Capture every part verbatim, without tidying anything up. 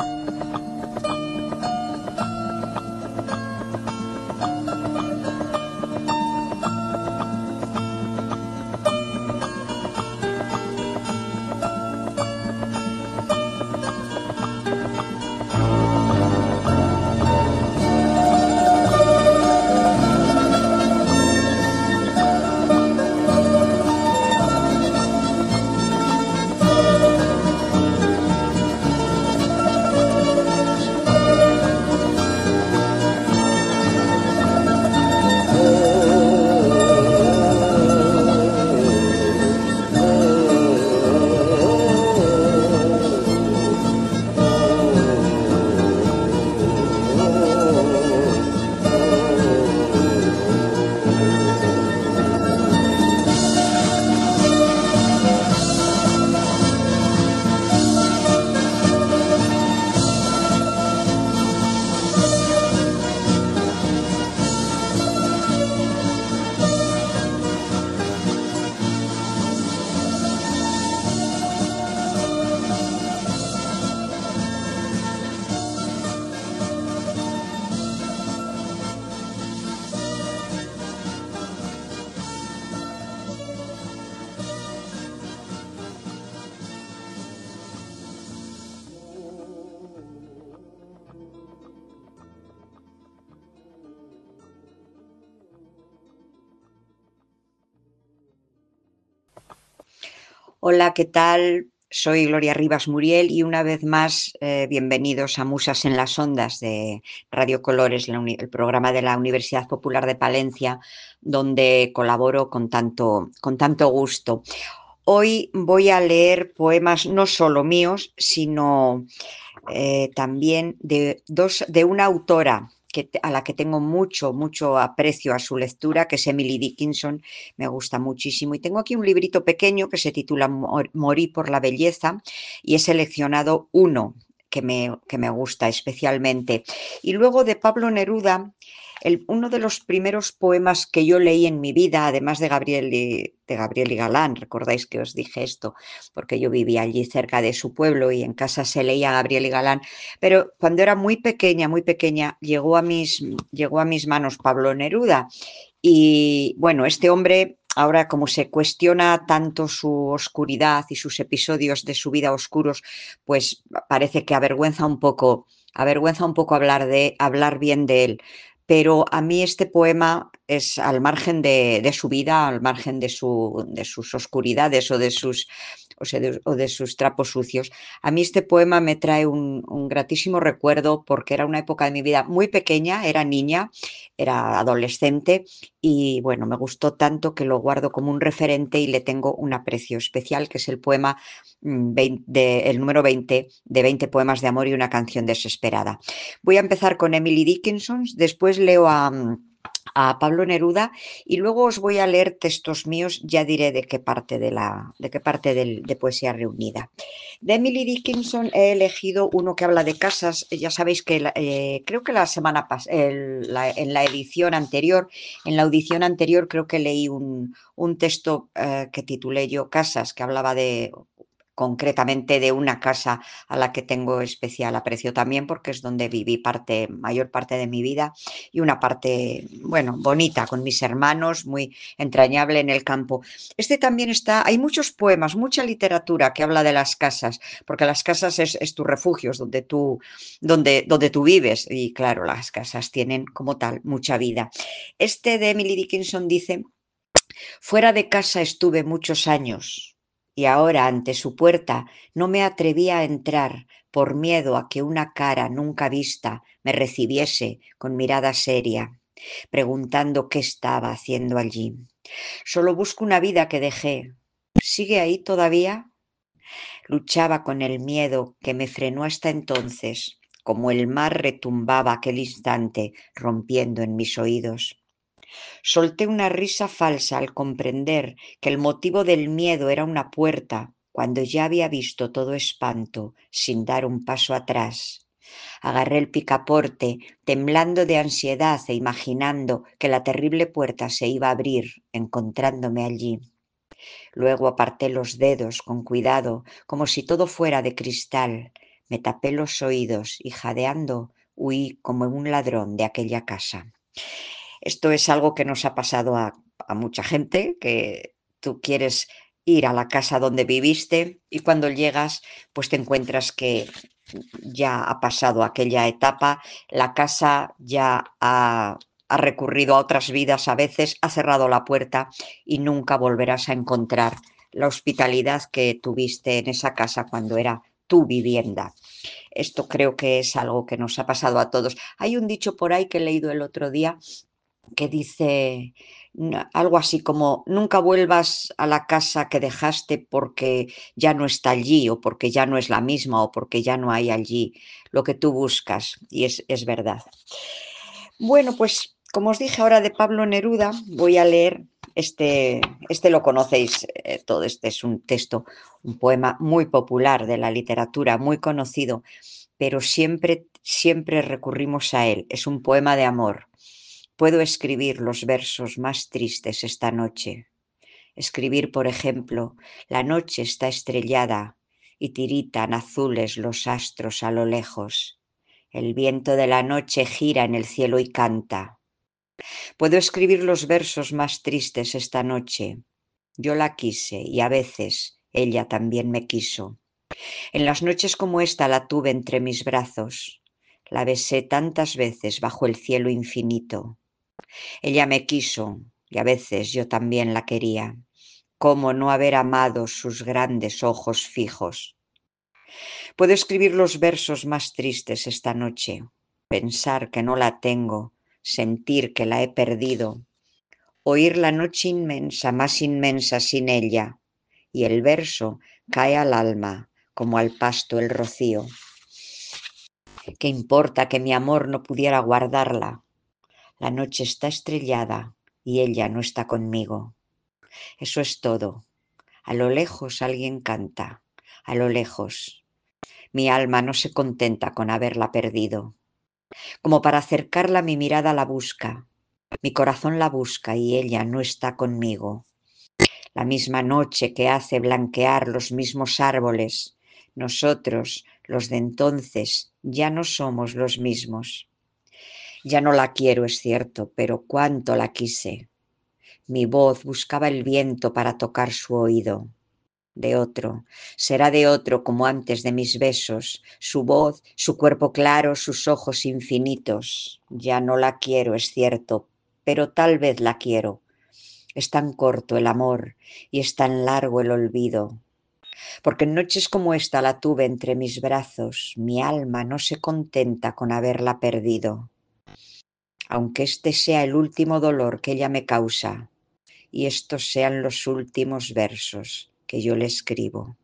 Hola, ¿qué tal? Soy Gloria Rivas Muriel y una vez más eh, bienvenidos a Musas en las Ondas de Radio Colores, la uni- el programa de la Universidad Popular de Palencia, donde colaboro con tanto, con tanto gusto. Hoy voy a leer poemas no solo míos, sino eh, también de, dos, de una autora que, a la que tengo mucho, mucho aprecio a su lectura, que es Emily Dickinson, me gusta muchísimo. Y tengo aquí un librito pequeño que se titula Morí por la belleza y he seleccionado uno que me, que me gusta especialmente. Y luego de Pablo Neruda, el, uno de los primeros poemas que yo leí en mi vida, además de Gabriel y, de Gabriel y Galán, recordáis que os dije esto, porque yo vivía allí cerca de su pueblo y en casa se leía Gabriel y Galán, pero cuando era muy pequeña, muy pequeña, llegó a mis, llegó a mis manos Pablo Neruda y bueno, este hombre ahora como se cuestiona tanto su oscuridad y sus episodios de su vida oscuros, pues parece que avergüenza un poco, avergüenza un poco hablar de hablar bien de él. Pero a mí este poema es al margen de, de su vida, al margen de, su, de sus oscuridades o de sus, o, sea, de, o de sus trapos sucios. A mí este poema me trae un, un gratísimo recuerdo porque era una época de mi vida muy pequeña, era niña, era adolescente y bueno, me gustó tanto que lo guardo como un referente y le tengo un aprecio especial, que es el poema mm, veinte, de, el número veinte de veinte poemas de amor y una canción desesperada. Voy a empezar con Emily Dickinson, después leo a, a Pablo Neruda y luego os voy a leer textos míos, ya diré de qué parte de, la, de, qué parte del, de Poesía Reunida. De Emily Dickinson he elegido uno que habla de casas. Ya sabéis que eh, creo que la semana pasada, la, en la edición anterior, en la audición anterior creo que leí un, un texto eh, que titulé yo Casas, que hablaba de concretamente de una casa a la que tengo especial aprecio también porque es donde viví parte, mayor parte de mi vida y una parte, bueno, bonita con mis hermanos, muy entrañable en el campo. Este también está, hay muchos poemas, mucha literatura que habla de las casas, porque las casas es, es tu refugio, es donde tú, donde, donde tú vives y claro, las casas tienen como tal mucha vida. Este de Emily Dickinson dice: fuera de casa estuve muchos años y ahora ante su puerta no me atrevía a entrar por miedo a que una cara nunca vista me recibiese con mirada seria, preguntando qué estaba haciendo allí. Solo busco una vida que dejé. ¿Sigue ahí todavía? Luchaba con el miedo que me frenó hasta entonces, como el mar retumbaba aquel instante rompiendo en mis oídos. Solté una risa falsa al comprender que el motivo del miedo era una puerta, cuando ya había visto todo espanto, sin dar un paso atrás. Agarré el picaporte, temblando de ansiedad e imaginando que la terrible puerta se iba a abrir, encontrándome allí. Luego aparté los dedos con cuidado, como si todo fuera de cristal, Me tapé los oídos y jadeando huí como un ladrón de aquella casa. Esto es algo que nos ha pasado a, a mucha gente, que tú quieres ir a la casa donde viviste y cuando llegas pues te encuentras que ya ha pasado aquella etapa, la casa ya ha, ha recurrido a otras vidas a veces, ha cerrado la puerta y nunca volverás a encontrar la hospitalidad que tuviste en esa casa cuando era tu vivienda. Esto creo que es algo que nos ha pasado a todos. Hay un dicho por ahí que he leído el otro día que dice algo así como nunca vuelvas a la casa que dejaste porque ya no está allí o porque ya no es la misma o porque ya no hay allí lo que tú buscas, y es, es verdad. Bueno, pues como os dije ahora de Pablo Neruda, voy a leer este, este lo conocéis eh, todo, este es un texto, un poema muy popular de la literatura, muy conocido, pero siempre, siempre recurrimos a él. Es un poema de amor. Puedo escribir los versos más tristes esta noche. Escribir, por ejemplo, la noche está estrellada y tiritan azules los astros a lo lejos. El viento de la noche gira en el cielo y canta. Puedo escribir los versos más tristes esta noche. Yo la quise y a veces ella también me quiso. En las noches como esta la tuve entre mis brazos. La besé tantas veces bajo el cielo infinito. Ella me quiso y a veces yo también la quería. ¿Cómo no haber amado sus grandes ojos fijos? Puedo escribir los versos más tristes esta noche, pensar que no la tengo, sentir que la he perdido, oír la noche inmensa, más inmensa sin ella, y el verso cae al alma como al pasto el rocío. ¿Qué importa que mi amor no pudiera guardarla? La noche está estrellada y ella no está conmigo. Eso es todo. A lo lejos alguien canta, a lo lejos. Mi alma no se contenta con haberla perdido. Como para acercarla mi mirada la busca, mi corazón la busca y ella no está conmigo. La misma noche que hace blanquear los mismos árboles, nosotros, los de entonces, ya no somos los mismos. Ya no la quiero, es cierto, pero cuánto la quise. Mi voz buscaba el viento para tocar su oído. De otro, será de otro como antes de mis besos, su voz, su cuerpo claro, sus ojos infinitos. Ya no la quiero, es cierto, pero tal vez la quiero. Es tan corto el amor y es tan largo el olvido. Porque en noches como esta la tuve entre mis brazos, mi alma no se contenta con haberla perdido. Aunque este sea el último dolor que ella me causa, y estos sean los últimos versos que yo le escribo.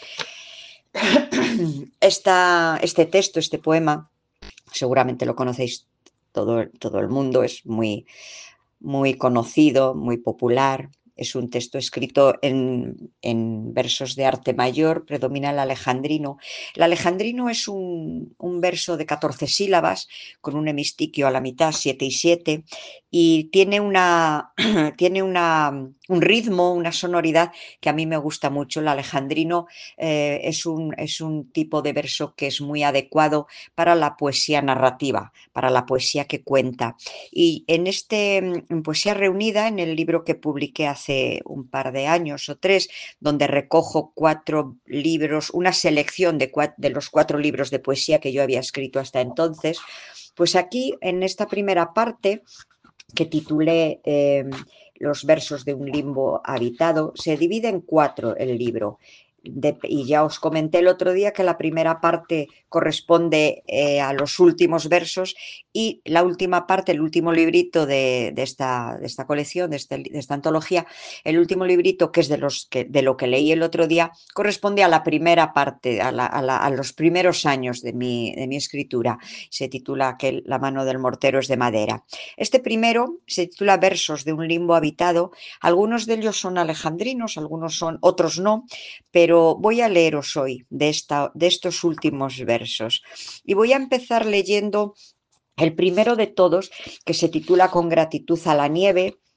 Esta, este texto, este poema, seguramente lo conocéis todo, todo el mundo, es muy, muy conocido, muy popular. Es un texto escrito en, en versos de arte mayor, predomina el alejandrino. El alejandrino es un, un verso de catorce sílabas, con un hemistiquio a la mitad, siete y siete, y tiene, una, tiene una, un ritmo, una sonoridad que a mí me gusta mucho. El alejandrino eh, es, un, es un tipo de verso que es muy adecuado para la poesía narrativa, para la poesía que cuenta. Y en este en Poesía Reunida, en el libro que publiqué hace un par de años o tres, donde recojo cuatro libros, una selección de, cuatro, de los cuatro libros de poesía que yo había escrito hasta entonces, pues aquí en esta primera parte que titulé eh, Los versos de un limbo habitado, se divide en cuatro el libro. De, y ya os comenté el otro día que la primera parte corresponde eh, a los últimos versos y la última parte, el último librito de, de, esta, de esta colección, de, este, de esta antología, el último librito que es de, los que, de lo que leí el otro día, corresponde a la primera parte, a, la, a, la, a los primeros años de mi, de mi escritura. Se titula aquel, La mano del mortero es de madera. Este primero se titula Versos de un limbo habitado. Algunos de ellos son alejandrinos, algunos son, otros no, pero voy a leeros hoy de, esta, de estos últimos versos. Y voy a empezar leyendo el primero de todos, que se titula Con gratitud a la nieve,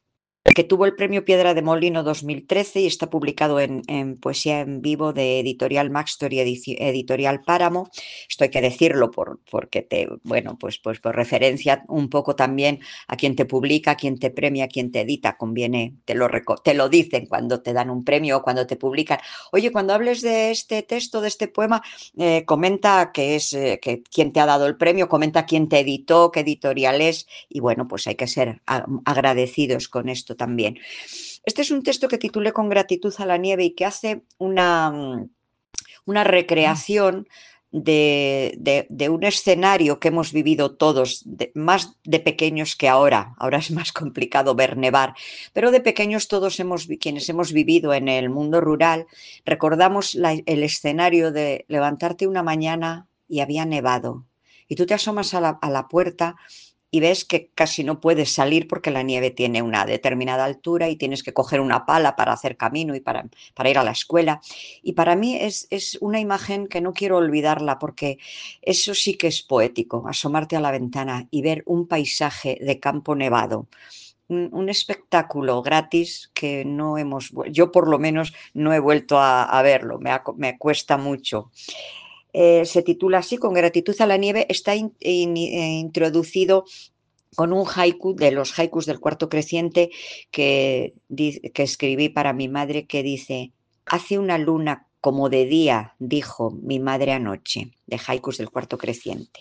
que tuvo el premio Piedra de Molino dos mil trece y está publicado en, en Poesía en Vivo de Editorial Maxtor y Edici Editorial Páramo. Esto hay que decirlo por, porque te, bueno, pues, pues por referencia un poco también a quien te publica, a quien te premia, a quien te edita. Conviene, te lo, te lo dicen cuando te dan un premio o cuando te publican. Oye, cuando hables de este texto, de este poema, eh, comenta que es eh, que quién te ha dado el premio, comenta quién te editó, qué editorial es, y bueno, pues hay que ser agradecidos con esto también. Este es un texto que titulé Con gratitud a la nieve y que hace una, una recreación de, de, de, un escenario que hemos vivido todos, de, más de pequeños que ahora. Ahora es más complicado ver nevar, pero de pequeños todos hemos, quienes hemos vivido en el mundo rural, recordamos la, el escenario de levantarte una mañana y había nevado. Y tú te asomas a la, a la puerta y ves que casi no puedes salir porque la nieve tiene una determinada altura y tienes que coger una pala para hacer camino y para, para ir a la escuela. Y para mí es, es una imagen que no quiero olvidarla porque eso sí que es poético, asomarte a la ventana y ver un paisaje de campo nevado. Un, un espectáculo gratis que no hemos, yo por lo menos no he vuelto a, a verlo, me, ha, me cuesta mucho. Eh, se titula así, Con gratitud a la nieve, está in, in, in, introducido con un haiku de los haikus del cuarto creciente que, que escribí para mi madre, que dice: hace una luna como de día, dijo mi madre anoche, de haikus del cuarto creciente.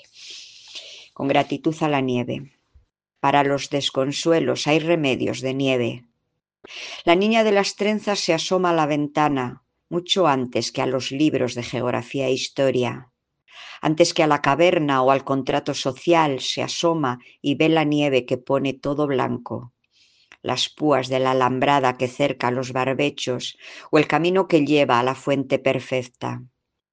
Con gratitud a la nieve. Para los desconsuelos hay remedios de nieve. La niña de las trenzas se asoma a la ventana mucho antes que a los libros de geografía e historia. Antes que a la caverna o al contrato social, se asoma y ve la nieve que pone todo blanco, las púas de la alambrada que cerca los barbechos o el camino que lleva a la fuente perfecta.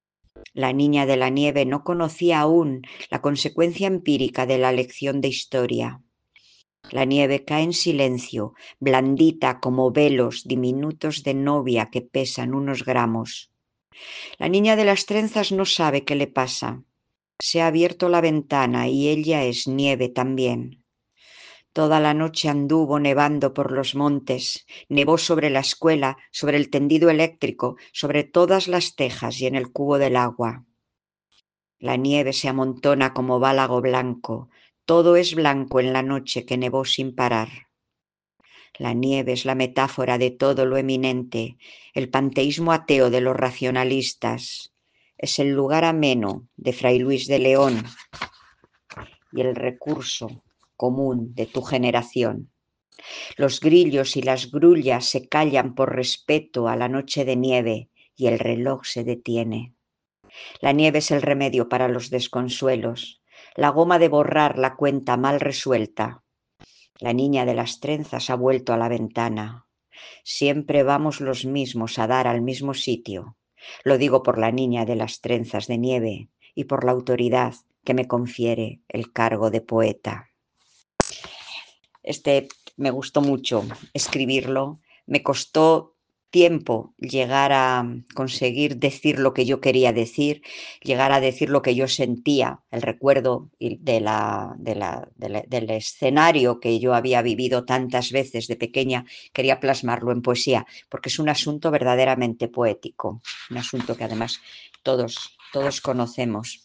La niña de la nieve no conocía aún la consecuencia empírica de la lección de historia. La nieve cae en silencio, blandita como velos diminutos de novia que pesan unos gramos. La niña de las trenzas no sabe qué le pasa. Se ha abierto la ventana y ella es nieve también. Toda la noche anduvo nevando por los montes, nevó sobre la escuela, sobre el tendido eléctrico, sobre todas las tejas y en el cubo del agua. La nieve se amontona como bálago blanco, todo es blanco en la noche que nevó sin parar. La nieve es la metáfora de todo lo eminente, el panteísmo ateo de los racionalistas. Es el lugar ameno de Fray Luis de León y el recurso común de tu generación. Los grillos y las grullas se callan por respeto a la noche de nieve y el reloj se detiene. La nieve es el remedio para los desconsuelos, la goma de borrar la cuenta mal resuelta. La niña de las trenzas ha vuelto a la ventana. Siempre vamos los mismos a dar al mismo sitio. Lo digo por la niña de las trenzas de nieve y por la autoridad que me confiere el cargo de poeta. Este me gustó mucho escribirlo, me costó tiempo llegar a conseguir decir lo que yo quería decir, llegar a decir lo que yo sentía, el recuerdo de la, de la, de la, del escenario que yo había vivido tantas veces de pequeña, quería plasmarlo en poesía, porque es un asunto verdaderamente poético, un asunto que además todos, todos conocemos.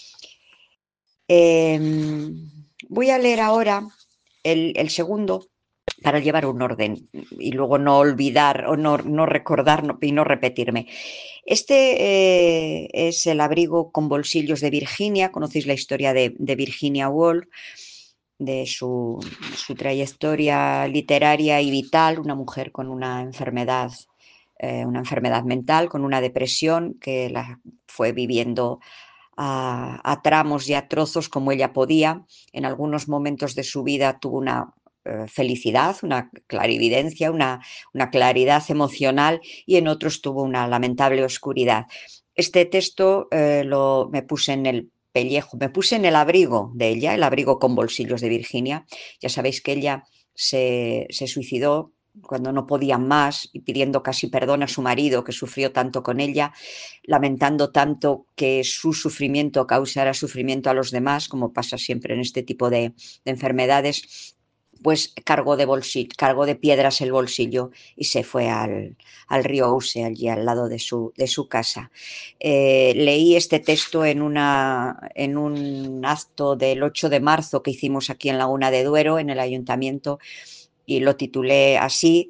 Eh, voy a leer ahora el, el segundo, para llevar un orden y luego no olvidar o no, no recordar no, y no repetirme. Este eh, es El abrigo con bolsillos de Virginia. Conocéis la historia de, de Virginia Woolf, de su, su trayectoria literaria y vital, una mujer con una enfermedad, eh, una enfermedad mental, con una depresión que la fue viviendo a, a tramos y a trozos como ella podía. En algunos momentos de su vida tuvo una felicidad, una clarividencia, una, una claridad emocional, y en otros tuvo una lamentable oscuridad. Este texto eh, lo, me puse en el pellejo, me puse en el abrigo de ella, el abrigo con bolsillos de Virginia. Ya sabéis que ella se, se suicidó cuando no podía más y pidiendo casi perdón a su marido, que sufrió tanto con ella, lamentando tanto que su sufrimiento causara sufrimiento a los demás, como pasa siempre en este tipo de, de enfermedades. pues cargó de bolsillo, cargó de piedras el bolsillo y se fue al, al río Ouse, allí al lado de su, de su casa. Eh, leí este texto en, una, en un acto del ocho de marzo que hicimos aquí en Laguna de Duero, en el ayuntamiento, y lo titulé así,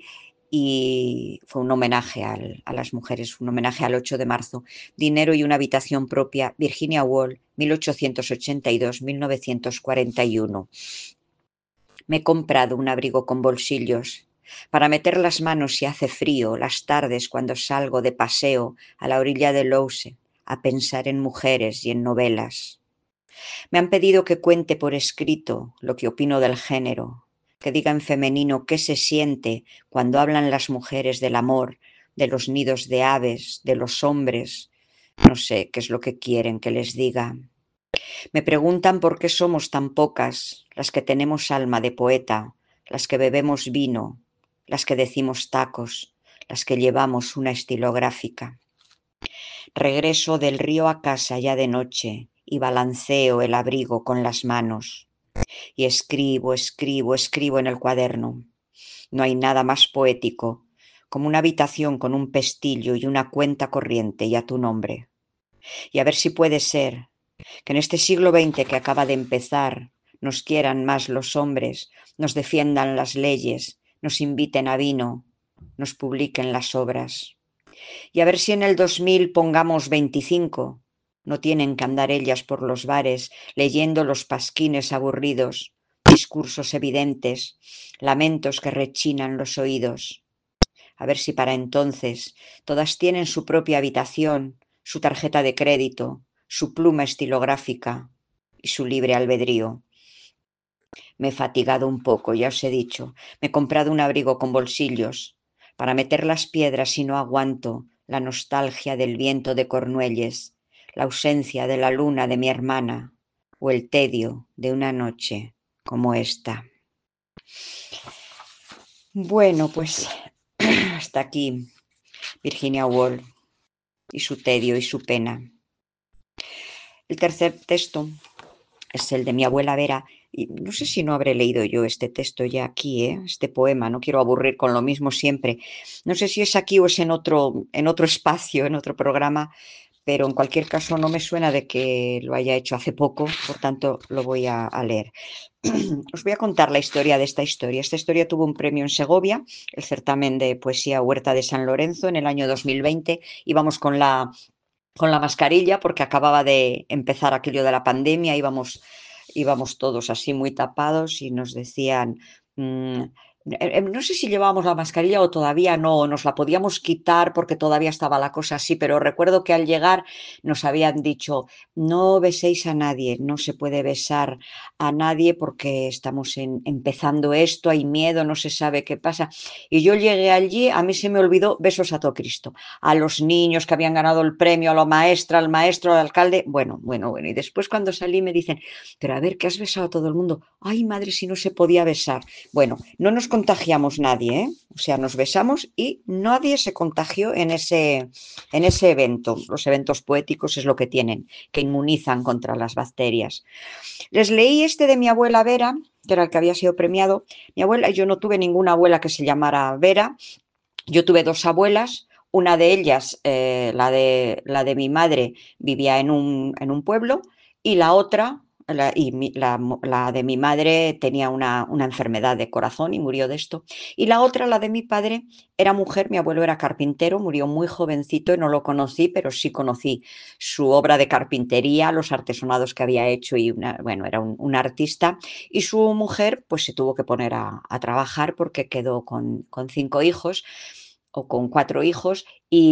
y fue un homenaje al, a las mujeres, un homenaje al ocho de marzo. Dinero y una habitación propia, Virginia Woolf, mil ochocientos ochenta y dos a mil novecientos cuarenta y uno. Me he comprado un abrigo con bolsillos para meter las manos si hace frío, las tardes cuando salgo de paseo a la orilla del Ouse, a pensar en mujeres y en novelas. Me han pedido que cuente por escrito lo que opino del género, que diga en femenino qué se siente cuando hablan las mujeres del amor, de los nidos de aves, de los hombres. No sé qué es lo que quieren que les diga. Me preguntan por qué somos tan pocas las que tenemos alma de poeta, las que bebemos vino, las que decimos tacos, las que llevamos una estilográfica. Regreso del río a casa ya de noche y balanceo el abrigo con las manos. Y escribo, escribo, escribo en el cuaderno. No hay nada más poético como una habitación con un pestillo y una cuenta corriente y a tu nombre. Y a ver si puede ser que en este siglo veinte que acaba de empezar nos quieran más los hombres, nos defiendan las leyes, nos inviten a vino, nos publiquen las obras. Y a ver si en el dos mil pongamos veinticinco. No tienen que andar ellas por los bares leyendo los pasquines aburridos, discursos evidentes, lamentos que rechinan los oídos. A ver si para entonces todas tienen su propia habitación, su tarjeta de crédito, su pluma estilográfica y su libre albedrío. Me he fatigado un poco, ya os he dicho. Me he comprado un abrigo con bolsillos para meter las piedras y no aguanto la nostalgia del viento de Cornuelles, la ausencia de la luna de mi hermana o el tedio de una noche como esta. Bueno, pues hasta aquí Virginia Woolf y su tedio y su pena. El tercer texto es el de mi abuela Vera. Y no sé si no habré leído yo este texto ya aquí, ¿eh? Este poema, no quiero aburrir con lo mismo siempre. No sé si es aquí o es en otro, en otro espacio, en otro programa, pero en cualquier caso no me suena de que lo haya hecho hace poco, por tanto lo voy a, a leer. Os voy a contar la historia de esta historia. Esta historia tuvo un premio en Segovia, el certamen de poesía Huerta de San Lorenzo en el año dos mil veinte. Íbamos con la, con la mascarilla porque acababa de empezar aquello de la pandemia, íbamos, íbamos todos así muy tapados y nos decían... Mmm, no sé si llevábamos la mascarilla o todavía no, nos la podíamos quitar porque todavía estaba la cosa así, pero recuerdo que al llegar nos habían dicho, no beséis a nadie, no se puede besar a nadie porque estamos en, empezando esto, hay miedo, no se sabe qué pasa. Y yo llegué allí, a mí se me olvidó besos a todo Cristo, a los niños que habían ganado el premio, a la maestra, al maestro, al alcalde, bueno, bueno, bueno. Y después cuando salí me dicen, pero a ver, ¿qué has besado a todo el mundo? Ay, madre, si no se podía besar. Bueno, no nos contagiamos nadie, ¿eh? O sea, nos besamos y nadie se contagió en ese, en ese evento. Los eventos poéticos es lo que tienen, que inmunizan contra las bacterias. Les leí este de mi abuela Vera, que era el que había sido premiado. Mi abuela, yo no tuve ninguna abuela que se llamara Vera, yo tuve dos abuelas. Una de ellas, eh, la, de, la de mi madre, vivía en un, en un pueblo y la otra, la, y mi, la, la, de mi madre tenía una, una enfermedad de corazón y murió de esto. Y la otra, la de mi padre, era mujer, mi abuelo era carpintero, murió muy jovencito y no lo conocí, pero sí conocí su obra de carpintería, los artesonados que había hecho y una, bueno, era un, un artista. Y su mujer pues se tuvo que poner a, a trabajar porque quedó con, con cinco hijos o con cuatro hijos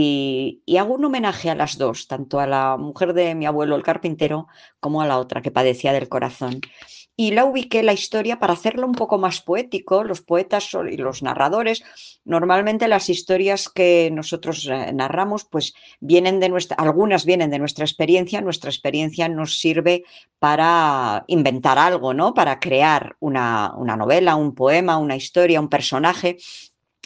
y, y hago un homenaje a las dos, tanto a la mujer de mi abuelo el carpintero como a la otra que padecía del corazón. Y la ubiqué la historia para hacerlo un poco más poético. Los poetas y los narradores, normalmente las historias que nosotros narramos, pues vienen de nuestra, algunas vienen de nuestra experiencia. Nuestra experiencia nos sirve para inventar algo, ¿no? Para crear una, una novela, un poema, una historia, un personaje.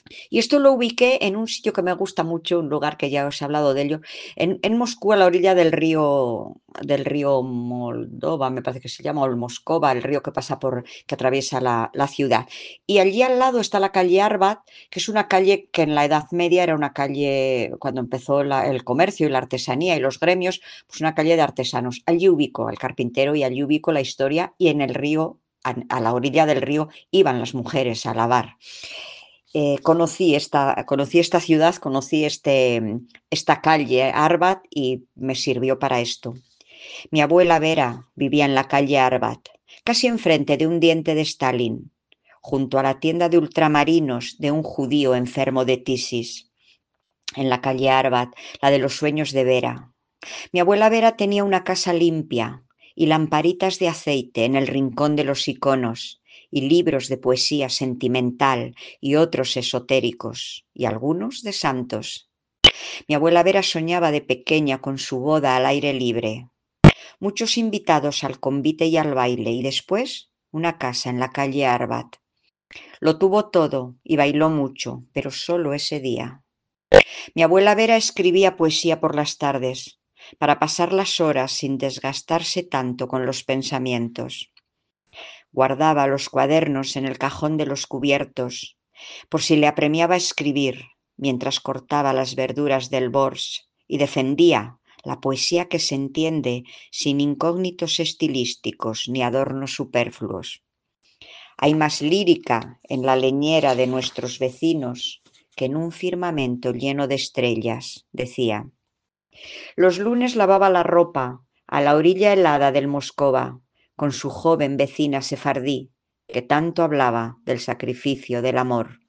Y esto lo ubiqué en un sitio que me gusta mucho, un lugar que ya os he hablado de ello, en, en Moscú, a la orilla del río, del río Moldova, me parece que se llama, o el Moscova, el río que pasa por, que atraviesa la, la ciudad. Y allí al lado está la calle Arbat, que es una calle que en la Edad Media era una calle, cuando empezó la- el comercio y la artesanía y los gremios, pues una calle de artesanos. Allí ubico al carpintero y allí ubico la historia, y en el río, a, a la orilla del río, iban las mujeres a lavar. Eh, conocí, esta, conocí esta ciudad, conocí este, esta calle Arbat y me sirvió para esto. Mi abuela Vera vivía en la calle Arbat, casi enfrente de un diente de Stalin, junto a la tienda de ultramarinos de un judío enfermo de tisis, en la calle Arbat, la de los sueños de Vera. Mi abuela Vera tenía una casa limpia y lamparitas de aceite en el rincón de los iconos, y libros de poesía sentimental y otros esotéricos, y algunos de santos. Mi abuela Vera soñaba de pequeña con su boda al aire libre, muchos invitados al convite y al baile, y después una casa en la calle Arbat. Lo tuvo todo y bailó mucho, pero solo ese día. Mi abuela Vera escribía poesía por las tardes, para pasar las horas sin desgastarse tanto con los pensamientos. Guardaba los cuadernos en el cajón de los cubiertos, por si le apremiaba escribir, mientras cortaba las verduras del bors, y defendía la poesía que se entiende sin incógnitos estilísticos ni adornos superfluos. Hay más lírica en la leñera de nuestros vecinos que en un firmamento lleno de estrellas, decía. Los lunes lavaba la ropa a la orilla helada del Moscova con su joven vecina sefardí, que tanto hablaba del sacrificio del amor.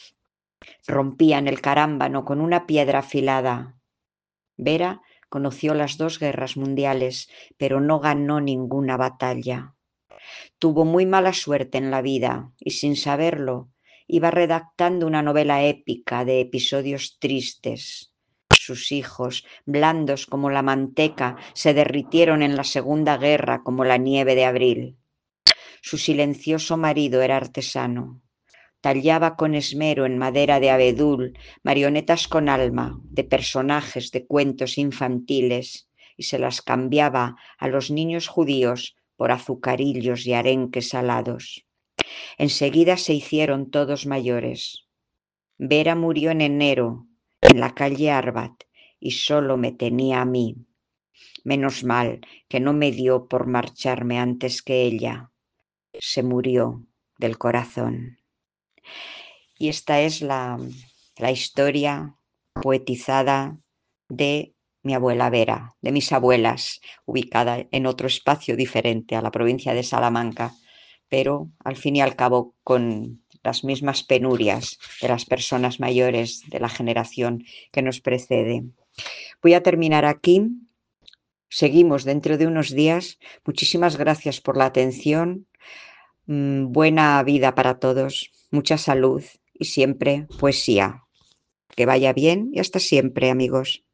Rompían el carámbano con una piedra afilada. Vera conoció las dos guerras mundiales, pero no ganó ninguna batalla. Tuvo muy mala suerte en la vida y, sin saberlo, iba redactando una novela épica de episodios tristes. Sus hijos, blandos como la manteca, se derritieron en la Segunda Guerra como la nieve de abril. Su silencioso marido era artesano. Tallaba con esmero en madera de abedul marionetas con alma de personajes de cuentos infantiles y se las cambiaba a los niños judíos por azucarillos y arenques salados. Enseguida se hicieron todos mayores. Vera murió en enero en la calle Arbat y solo me tenía a mí. Menos mal que no me dio por marcharme antes que ella. Se murió del corazón. Y esta es la, la historia poetizada de mi abuela Vera, de mis abuelas, ubicada en otro espacio diferente a la provincia de Salamanca, pero al fin y al cabo con las mismas penurias de las personas mayores de la generación que nos precede. Voy a terminar aquí. Seguimos dentro de unos días. Muchísimas gracias por la atención. Buena vida para todos, mucha salud y siempre poesía. Que vaya bien y hasta siempre, amigos.